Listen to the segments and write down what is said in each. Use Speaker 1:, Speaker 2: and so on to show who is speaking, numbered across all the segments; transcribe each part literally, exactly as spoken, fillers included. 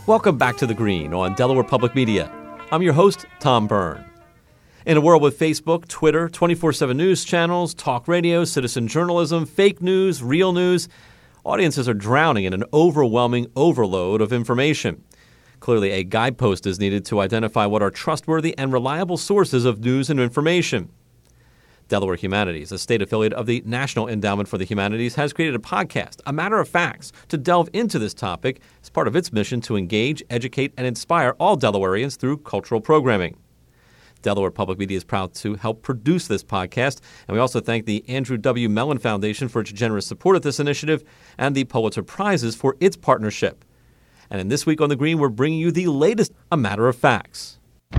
Speaker 1: Welcome back to The Green on Delaware Public Media. I'm your host, Tom Byrne. In a world with Facebook, Twitter, twenty-four seven news channels, talk radio, citizen journalism, fake news, real news, audiences are drowning in an overwhelming overload of information. Clearly, a guidepost is needed to identify what are trustworthy and reliable sources of news and information. Delaware Humanities, a state affiliate of the National Endowment for the Humanities, has created a podcast, A Matter of Facts, to delve into this topic as part of its mission to engage, educate, and inspire all Delawareans through cultural programming. Delaware Public Media is proud to help produce this podcast, and we also thank the Andrew W. Mellon Foundation for its generous support of this initiative and the Pulitzer Prizes for its partnership. And in This Week on the Green, we're bringing you the latest A Matter of Facts.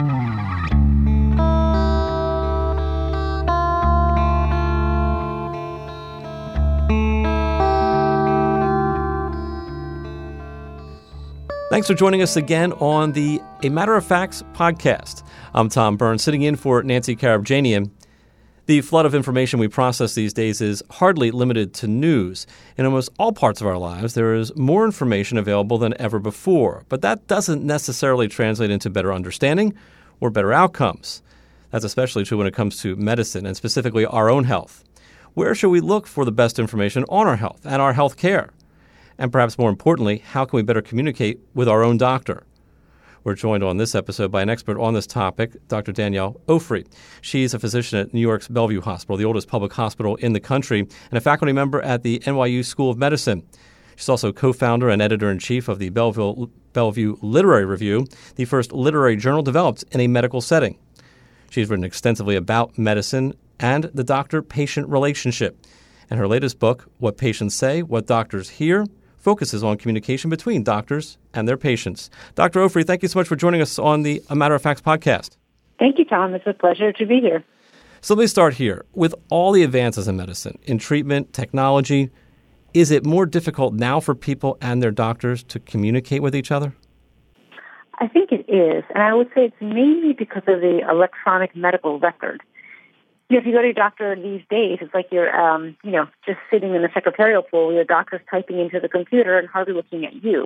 Speaker 1: Thanks for joining us again on the A Matter of Facts podcast. I'm Tom Byrne, sitting in for Nancy Karabjanian. The flood of information we process these days is hardly limited to news. In almost all parts of our lives, there is more information available than ever before, but that doesn't necessarily translate into better understanding or better outcomes. That's especially true when it comes to medicine and specifically our own health. Where should we look for the best information on our health and our health care? And perhaps more importantly, how can we better communicate with our own doctor? We're joined on this episode by an expert on this topic, Doctor Danielle Ofri. She's a physician at New York's Bellevue Hospital, the oldest public hospital in the country, and a faculty member at the N Y U School of Medicine. She's also co-founder and editor-in-chief of the Bellevue, Bellevue Literary Review, the first literary journal developed in a medical setting. She's written extensively about medicine and the doctor-patient relationship. And her latest book, What Patients Say, What Doctors Hear, focuses on communication between doctors and their patients. Doctor Ofri, thank you so much for joining us on the A Matter of Facts podcast.
Speaker 2: Thank you, Tom. It's a pleasure to be here.
Speaker 1: So let me start here. With all the advances in medicine, in treatment, technology, is it more difficult now for people and their doctors to communicate with each other?
Speaker 2: I think it is, and I would say it's mainly because of the electronic medical record. You know, if you go to your doctor these days, it's like you're, um, you know, just sitting in the secretarial pool where your doctor's typing into the computer and hardly looking at you.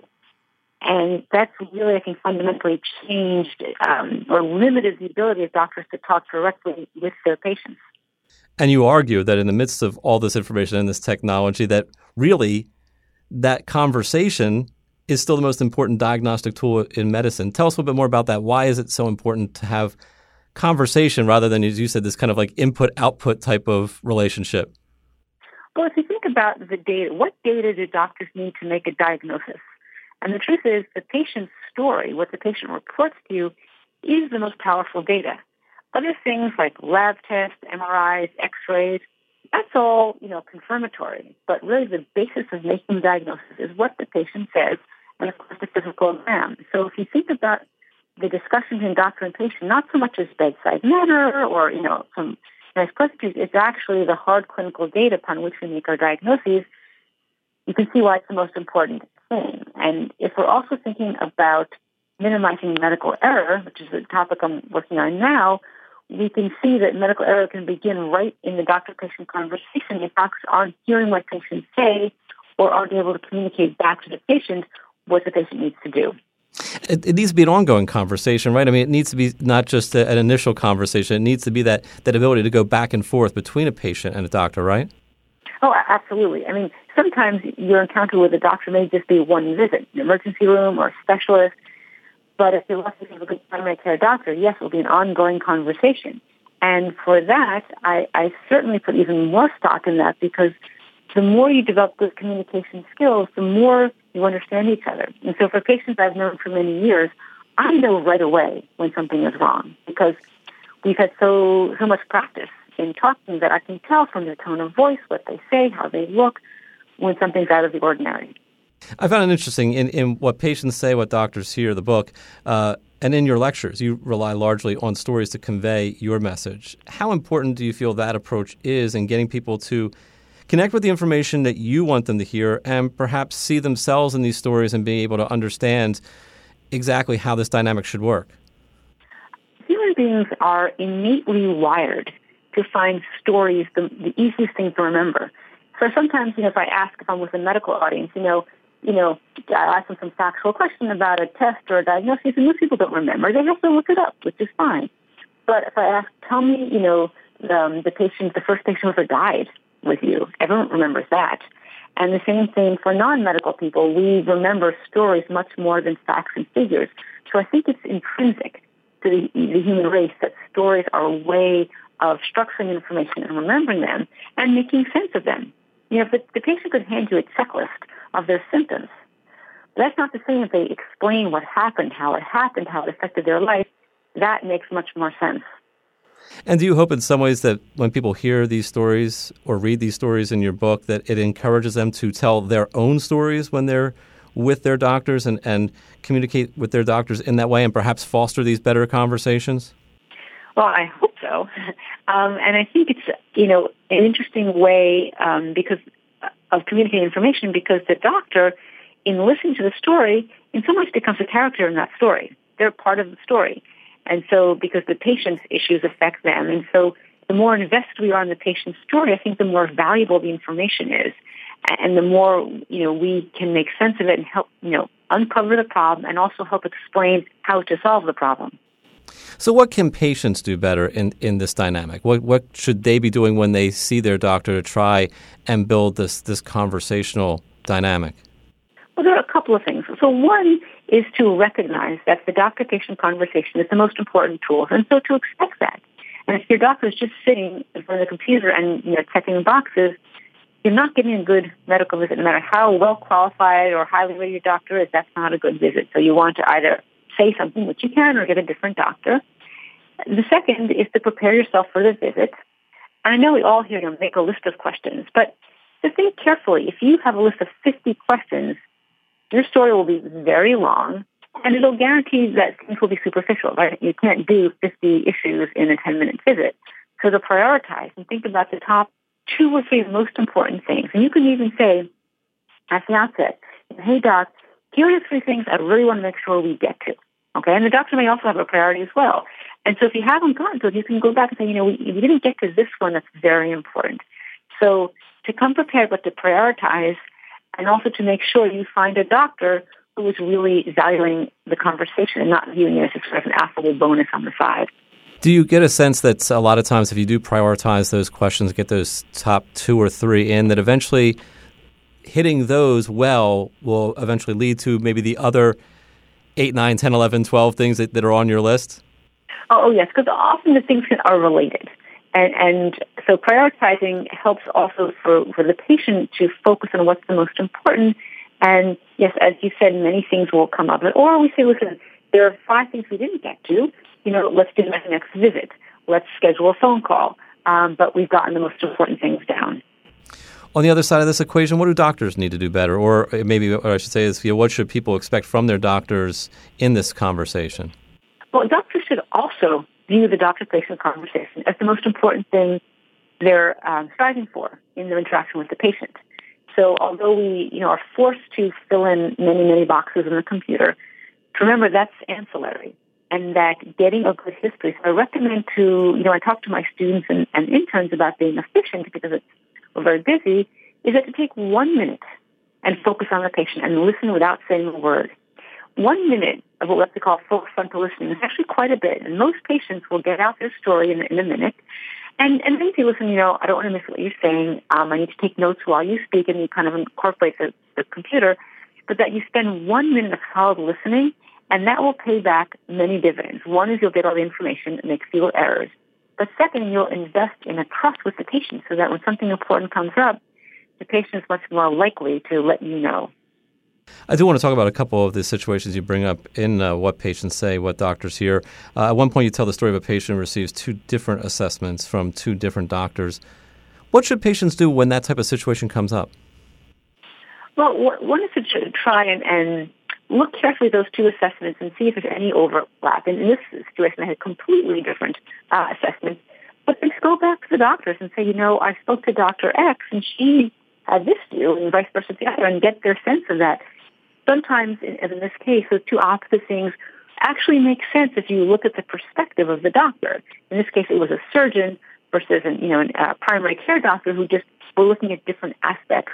Speaker 2: And that's really, I think, fundamentally changed um, or limited the ability of doctors to talk directly with their patients.
Speaker 1: And you argue that in the midst of all this information and this technology, that really that conversation is still the most important diagnostic tool in medicine. Tell us a little bit more about that. Why is it so important to have conversation rather than, as you said, this kind of like input-output type of relationship?
Speaker 2: Well, if you think about the data, what data do doctors need to make a diagnosis? And the truth is the patient's story, what the patient reports to you, is the most powerful data. Other things like lab tests, M R Is, X-rays, that's all, you know, confirmatory. But really the basis of making the diagnosis is what the patient says and, of course, the physical exam. So if you think about the discussions in doctor and patient, not so much as bedside manner or, you know, some nice pleasantries, it's actually the hard clinical data upon which we make our diagnoses. You can see why it's the most important thing. And if we're also thinking about minimizing medical error, which is the topic I'm working on now, we can see that medical error can begin right in the doctor-patient conversation if doctors aren't hearing what patients say or aren't able to communicate back to the patient what the patient needs to do.
Speaker 1: It, it needs to be an ongoing conversation, right? I mean, it needs to be not just a, an initial conversation. It needs to be that, that ability to go back and forth between a patient and a doctor, right?
Speaker 2: Oh, absolutely. I mean, sometimes your encounter with a doctor may just be one visit, an emergency room or a specialist. But if you're lucky to have a good primary care doctor, yes, it will be an ongoing conversation. And for that, I, I certainly put even more stock in that because the more you develop good communication skills, the more you understand each other. And so for patients I've known for many years, I know right away when something is wrong because we've had so so much practice in talking that I can tell from their tone of voice, what they say, how they look, when something's out of the ordinary.
Speaker 1: I found it interesting in, in What Patients Say, What Doctors Hear, the book, uh, and in your lectures, you rely largely on stories to convey your message. How important do you feel that approach is in getting people to connect with the information that you want them to hear and perhaps see themselves in these stories and being able to understand exactly how this dynamic should work?
Speaker 2: Human beings are innately wired to find stories the, the easiest thing to remember. So sometimes, you know, if I ask if I'm with a medical audience, you know, you know, I ask them some factual question about a test or a diagnosis, and most people don't remember. They have to look it up, which is fine. But if I ask, tell me, you know, um, the patient, the first patient ever died with you, everyone remembers that. And the same thing for non-medical people. We remember stories much more than facts and figures. So I think it's intrinsic to the, the human race that stories are a way of structuring information and remembering them and making sense of them. You know, if the, the patient could hand you a checklist of their symptoms, that's not to say if they explain what happened, how it happened, how it affected their life. That makes much more sense.
Speaker 1: And do you hope in some ways that when people hear these stories or read these stories in your book, that it encourages them to tell their own stories when they're with their doctors and, and communicate with their doctors in that way and perhaps foster these better conversations?
Speaker 2: Well, I hope so. Um, and I think it's, you know, an interesting way um, because of communicating information because the doctor, in listening to the story, in some ways becomes a character in that story. They're part of the story. And so because the patient's issues affect them. And so the more invested we are in the patient's story, I think the more valuable the information is. And the more, you know, we can make sense of it and help, you know, uncover the problem and also help explain how to solve the problem.
Speaker 1: So what can patients do better in, in this dynamic? What what should they be doing when they see their doctor to try and build this, this conversational dynamic?
Speaker 2: Well, there are a couple of things. So one is to recognize that the doctor-patient conversation is the most important tool, and so to expect that. And if your doctor is just sitting in front of the computer and, you know, checking boxes, you're not getting a good medical visit. No matter how well qualified or highly rated your doctor is, that's not a good visit. So you want to either say something, which you can, or get a different doctor. The second is to prepare yourself for the visit. And I know we all here, you know, make a list of questions, but to think carefully. If you have a list of fifty questions, your story will be very long, and it'll guarantee that things will be superficial, right? You can't do fifty issues in a ten-minute visit. So to prioritize and think about the top two or three most important things. And you can even say at the outset, hey, doc, here are the three things I really want to make sure we get to. Okay, and the doctor may also have a priority as well. And so if you haven't gotten to it, you can go back and say, you know, we, we didn't get to this one that's very important. So to come prepared, but to prioritize, and also to make sure you find a doctor who is really valuing the conversation and not viewing it as sort of an affable bonus on the side.
Speaker 1: Do you get a sense that a lot of times if you do prioritize those questions, get those top two or three in, that eventually hitting those well will eventually lead to maybe the other eight, nine, ten, eleven, twelve things that, that are on your list?
Speaker 2: Oh, yes, because often the things are related. And, and so prioritizing helps also for, for the patient to focus on what's the most important. And yes, as you said, many things will come up. Or we say, listen, there are five things we didn't get to. You know, let's do that next visit. Let's schedule a phone call. Um, but we've gotten the most important things down.
Speaker 1: On the other side of this equation, what do doctors need to do better? Or maybe what I should say is, you know, what should people expect from their doctors in this conversation?
Speaker 2: Well, doctors should also view the doctor-patient conversation as the most important thing they're um, striving for in their interaction with the patient. So although we, you know, are forced to fill in many, many boxes in the computer, to remember that's ancillary and that getting a good history. So I recommend to, you know, I talk to my students and, and interns about being efficient because it's, we're very busy, is that to take one minute and focus on the patient and listen without saying a word. One minute of what we call full frontal listening is actually quite a bit, and most patients will get out their story in, in a minute. And, and then say, listen, you know, I don't want to miss what you're saying. Um, I need to take notes while you speak, and you kind of incorporate the, the computer. But that you spend one minute of solid listening, and that will pay back many dividends. One is you'll get all the information and make fewer errors. But second, you'll invest in a trust with the patient so that when something important comes up, the patient is much more likely to let you know.
Speaker 1: I do want to talk about a couple of the situations you bring up in uh, what patients say, what doctors hear. Uh, at one point, you tell the story of a patient who receives two different assessments from two different doctors. What should patients do when that type of situation comes up?
Speaker 2: Well, one is to try and, and look carefully at those two assessments and see if there's any overlap. And in this situation, I had completely different uh, assessments. But then go back to the doctors and say, you know, I spoke to Doctor X, and she had this view, and vice versa the other, and get their sense of that. Sometimes, in, in this case, those two opposite things actually make sense if you look at the perspective of the doctor. In this case, it was a surgeon versus, an, you know, a primary care doctor who just were looking at different aspects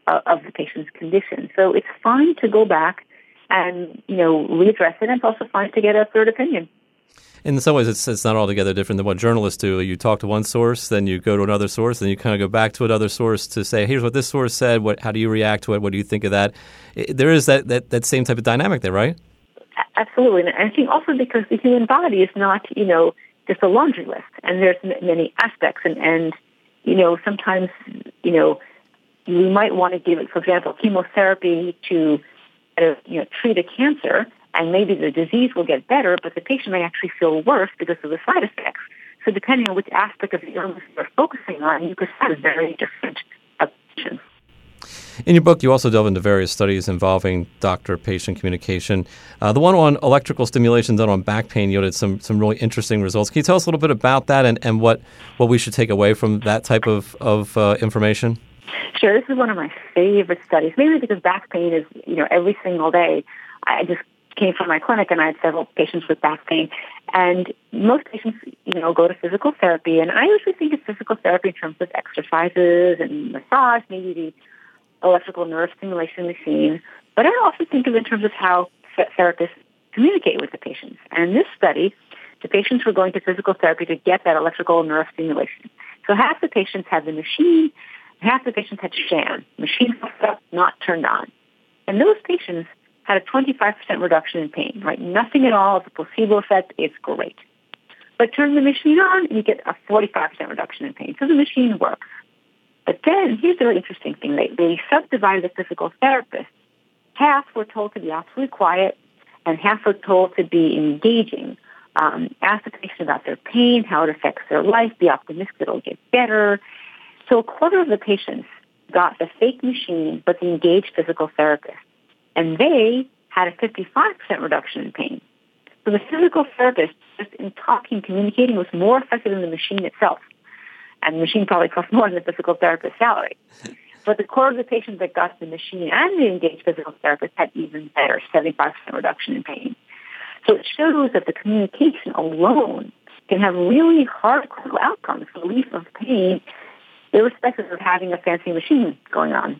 Speaker 2: of, of the patient's condition. So it's fine to go back and, you know, readdress it, and it's also fine to get a third opinion.
Speaker 1: In some ways, it's, it's not altogether different than what journalists do. You talk to one source, then you go to another source, then you kind of go back to another source to say, here's what this source said. What, how do you react to it? What do you think of that? It, there is that, that, that same type of dynamic there, right?
Speaker 2: Absolutely. And I think also because the human body is not, you know, just a laundry list, and there's many aspects. And, and you know, sometimes, you know, we might want to give it, for example, chemotherapy to, uh, you know, treat a cancer, and maybe the disease will get better, but the patient may actually feel worse because of the side effects. So depending on which aspect of the illness you're focusing on, you could have very different options.
Speaker 1: In your book, you also delve into various studies involving doctor-patient communication. Uh, the one on electrical stimulation done on back pain yielded some some really interesting results. Can you tell us a little bit about that and, and what, what we should take away from that type of, of uh, information?
Speaker 2: Sure. This is one of my favorite studies, mainly because back pain is, you know, every single day. I just came from my clinic, and I had several patients with back pain. And most patients, you know, go to physical therapy. And I usually think of physical therapy in terms of exercises and massage, maybe the electrical nerve stimulation machine. But I also think of it in terms of how therapists communicate with the patients. And in this study, the patients were going to physical therapy to get that electrical nerve stimulation. So half the patients had the machine, half the patients had sham, machine hooked up, not turned on. And those patients had a twenty-five percent reduction in pain, right? Nothing at all. It's a placebo effect. It's great. But turn the machine on, and you get a forty-five percent reduction in pain. So the machine works. But then, here's the really interesting thing. They, they subdivided the physical therapists. Half were told to be absolutely quiet, and half were told to be engaging. Um, ask the patient about their pain, how it affects their life, be optimistic it'll get better. So a quarter of the patients got the fake machine, but the engaged physical therapist. And they had a fifty-five percent reduction in pain. So the physical therapist, just in talking, communicating, was more effective than the machine itself. And the machine probably cost more than the physical therapist's salary. But the core of the patients that got the machine and the engaged physical therapist had even better, seventy-five percent reduction in pain. So it shows that the communication alone can have really hard clinical outcomes, relief of pain, irrespective of having a fancy machine going on.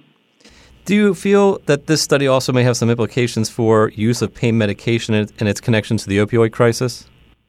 Speaker 1: Do you feel that this study also may have some implications for use of pain medication and, and its connection to the opioid crisis?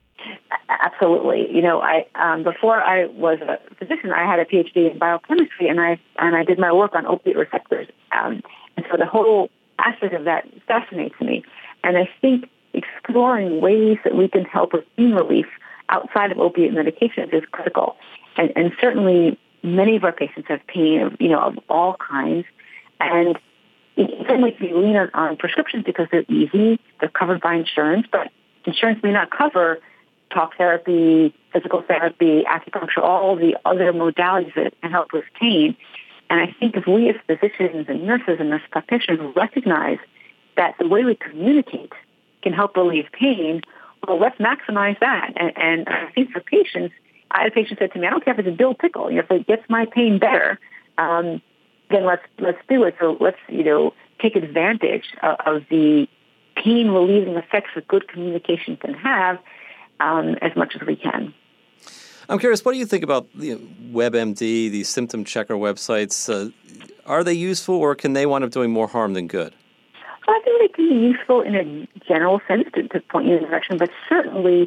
Speaker 2: Absolutely. You know, I um, before I was a physician, I had a P H D in biochemistry, and I and I did my work on opiate receptors. Um, and so the whole aspect of that fascinates me. And I think exploring ways that we can help with pain relief outside of opiate medications is critical. And, and certainly, many of our patients have pain, of, you know, of all kinds. And it certainly can be lean on, on prescriptions because they're easy, they're covered by insurance, but insurance may not cover talk therapy, physical therapy, acupuncture, all the other modalities that can help with pain. And I think if we as physicians and nurses and nurse practitioners recognize that the way we communicate can help relieve pain, well, let's maximize that. And, and I think for patients, I had a patient said to me, I don't care if it's a dill pickle, you know, if it gets my pain better, um, then let's let's do it. So let's, you know, take advantage of, of the pain relieving effects that good communication can have um, as much as we can.
Speaker 1: I'm curious, what do you think about the WebMD, these symptom checker websites? Uh, are they useful, or can they wind up doing more harm than good?
Speaker 2: Well, I think they can be useful in a general sense to, to point you in the direction, but certainly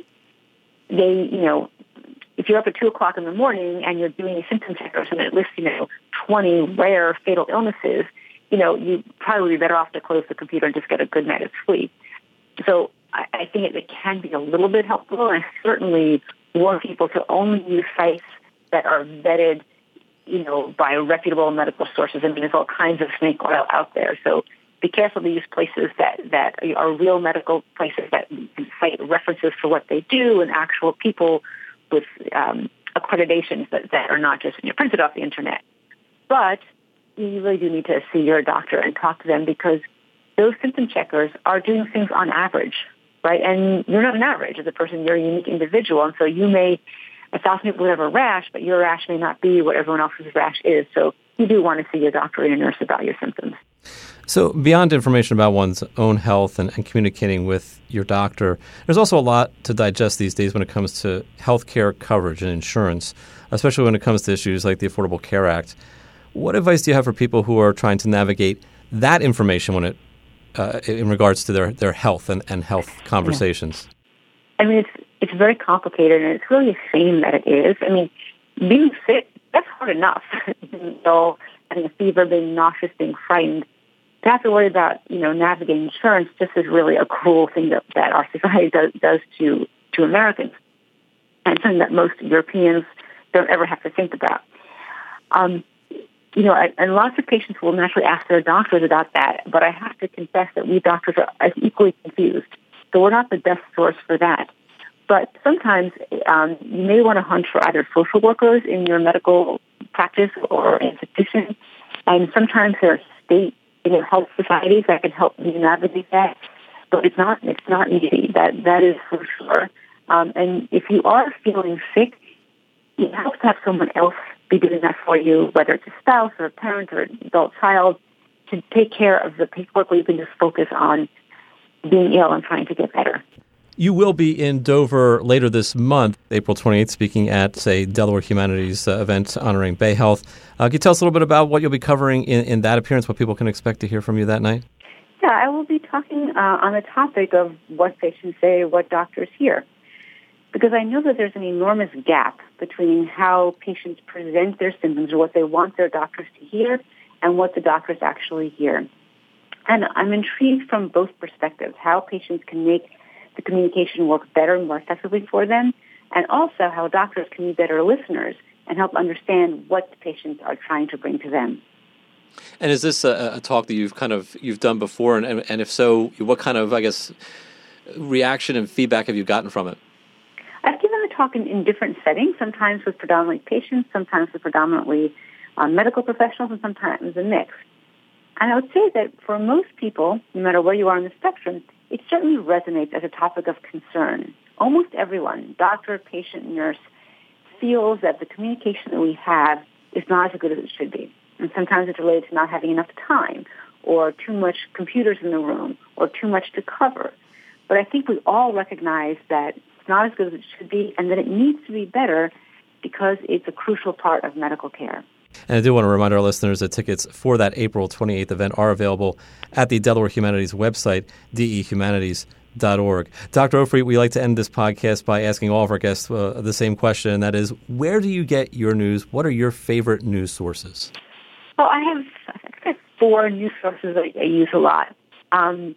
Speaker 2: they, you know, if you're up at two o'clock in the morning and you're doing symptom checkers and it lists, you know, twenty rare fatal illnesses, you know, you probably be better off to close the computer and just get a good night of sleep. So I, I think it, it can be a little bit helpful, and I certainly warn people to only use sites that are vetted, you know, by reputable medical sources. I mean, there's all kinds of snake oil out there. So be careful to use places that, that are real medical places that cite references for what they do and actual people with um, accreditations that, that are not just, you know, printed off the internet. But you really do need to see your doctor and talk to them, because those symptom checkers are doing things on average, right? And you're not an average as a person. You're a unique individual. And so you may, a thousand people would have a rash, but your rash may not be what everyone else's rash is. So you do want to see your doctor and your nurse about your symptoms.
Speaker 1: So beyond information about one's own health and, and communicating with your doctor, there's also a lot to digest these days when it comes to healthcare coverage and insurance, especially when it comes to issues like the Affordable Care Act. What advice do you have for people who are trying to navigate that information when it, uh, in regards to their, their health and, and health conversations?
Speaker 2: Yeah. I mean, it's it's very complicated, and it's really a shame that it is. I mean, being sick, that's hard enough. So having a fever, being nauseous, being frightened, to have to worry about, you know, navigating insurance just is really a cruel thing that, that our society does, does to, to Americans, and something that most Europeans don't ever have to think about. Um, you know, I, and lots of patients will naturally ask their doctors about that, but I have to confess that we doctors are as equally confused. So we're not the best source for that. But sometimes um, you may want to hunt for either social workers in your medical practice or institution, and sometimes there are state, you know, health societies that can help you navigate that. But it's not it's not easy. That that is for sure. Um, and if you are feeling sick, it helps to have someone else be doing that for you, whether it's a spouse or a parent or an adult child, to take care of the paperwork where you can just focus on being ill and trying to get better.
Speaker 1: You will be in Dover later this month, April twenty-eighth, speaking at a Delaware Humanities uh, event honoring Bay Health. Uh, can you tell us a little bit about what you'll be covering in, in that appearance, what people can expect to hear from you that night?
Speaker 2: Yeah, I will be talking uh, on the topic of what patients say, what doctors hear, because I know that there's an enormous gap between how patients present their symptoms or what they want their doctors to hear and what the doctors actually hear. And I'm intrigued from both perspectives, how patients can make the communication work better and more effectively for them, and also how doctors can be better listeners and help understand what the patients are trying to bring to them.
Speaker 1: And is this a, a talk that you've kind of you've done before, and, and if so, what kind of, I guess, reaction and feedback have you gotten from it?
Speaker 2: I've given a talk in, in different settings, sometimes with predominantly patients, sometimes with predominantly um, medical professionals, and sometimes a mix. And I would say that for most people, no matter where you are on the spectrum, it certainly resonates as a topic of concern. Almost everyone, doctor, patient, nurse, feels that the communication that we have is not as good as it should be. And sometimes it's related to not having enough time, or too much computers in the room, or too much to cover. But I think we all recognize that it's not as good as it should be, and that it needs to be better because it's a crucial part of medical care.
Speaker 1: And I do want to remind our listeners that tickets for that April twenty-eighth event are available at the Delaware Humanities website, d e humanities dot org. Doctor Ofri, we like to end this podcast by asking all of our guests uh, the same question, and that is, where do you get your news? What are your favorite news sources?
Speaker 2: Well, I have, I think I have four news sources that I use a lot. Um,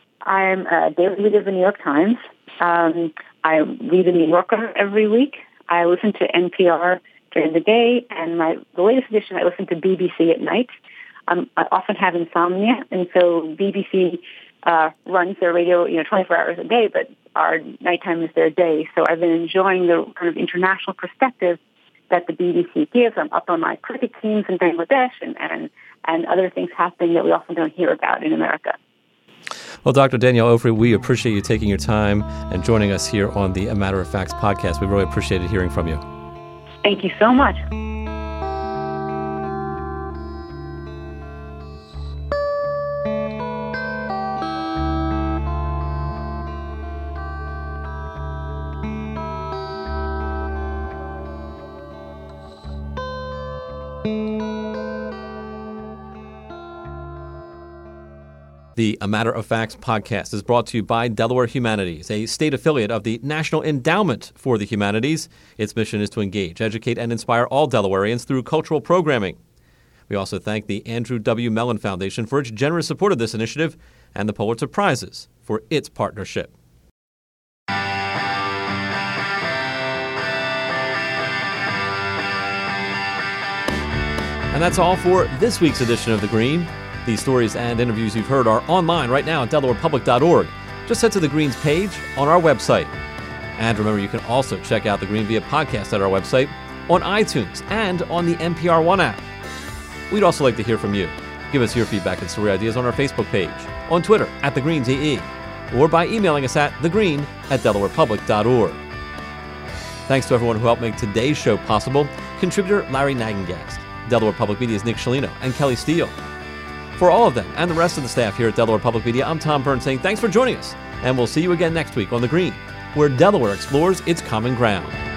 Speaker 2: I'm a daily reader of the New York Times. Um, I read the New Yorker every week. I listen to N P R during the day, and my the latest edition, I listen to B B C at night. Um, I often have insomnia, and so B B C uh, runs their radio, you know, twenty-four hours a day, but our nighttime is their day. So I've been enjoying the kind of international perspective that the B B C gives. I'm up on my cricket teams in Bangladesh and, and, and other things happening that we often don't hear about in America.
Speaker 1: Well, Doctor Danielle Ofri, we appreciate you taking your time and joining us here on the A Matter of Facts podcast. We really appreciated hearing from you.
Speaker 2: Thank you so much.
Speaker 1: The A Matter of Facts podcast is brought to you by Delaware Humanities, a state affiliate of the National Endowment for the Humanities. Its mission is to engage, educate, and inspire all Delawareans through cultural programming. We also thank the Andrew W. Mellon Foundation for its generous support of this initiative and the Pulitzer Prizes for its partnership. And that's all for this week's edition of The Green. These stories and interviews you've heard are online right now at delaware public dot org. Just head to The Green's page on our website. And remember, you can also check out The Green via podcast at our website, on iTunes, and on the N P R One app. We'd also like to hear from you. Give us your feedback and story ideas on our Facebook page, on Twitter at The Green D E, or by emailing us at thegreen at delaware public dot org. Thanks to everyone who helped make today's show possible. Contributor Larry Nagengast, Delaware Public Media's Nick Scialino, and Kelly Steele. For all of them and the rest of the staff here at Delaware Public Media, I'm Tom Burns saying thanks for joining us, and we'll see you again next week on The Green, where Delaware explores its common ground.